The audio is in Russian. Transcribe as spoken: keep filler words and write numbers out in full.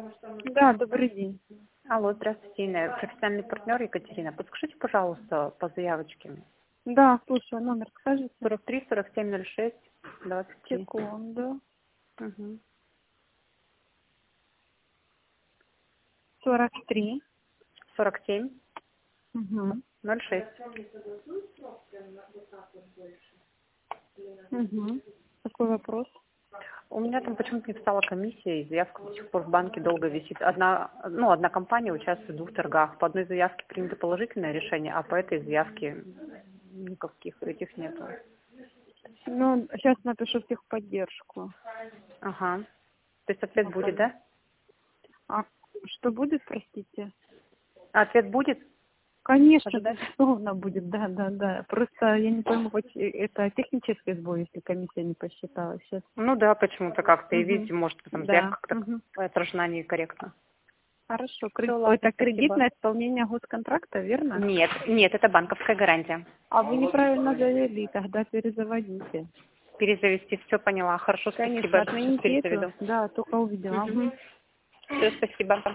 Да, добрый день. Алло, здравствуйте, Инна. Профессиональный партнер Екатерина. Подскажите, пожалуйста, по заявочке. Да, слушаю, номер скажите. сорок три сорок семь ноль шесть двадцать три. Секунду. Угу. сорок три. сорок семь Угу. ноль шесть. Угу. Какой вопрос? У меня там почему-то не встала комиссия, и заявка до сих пор в банке долго висит. Одна, ну, одна компания участвует в двух торгах. По одной заявке принято положительное решение, а по этой заявке никаких этих нету. Ну, сейчас напишу в техподдержку. Ага. То есть ответ Ну, будет, правильно. да? А что будет, простите? Ответ будет? Конечно, Ожидать? безусловно, будет, да, да, да. Просто я не пойму, хоть это технический сбой, если комиссия не посчитала сейчас. Ну да, почему-то как-то. И Угу. видите, может, там Да. заявка как-то Угу. отражена некорректно. Хорошо. Все, Кредит... ладно, Это спасибо. кредитное исполнение госконтракта, верно? Нет, нет, это банковская гарантия. А вы неправильно завели, тогда перезаводите. Перезавести, все поняла. Хорошо, Конечно, спасибо. Сейчас отмените эту. перезаведу. Да, только увидела. Угу. Мгм. Все, спасибо.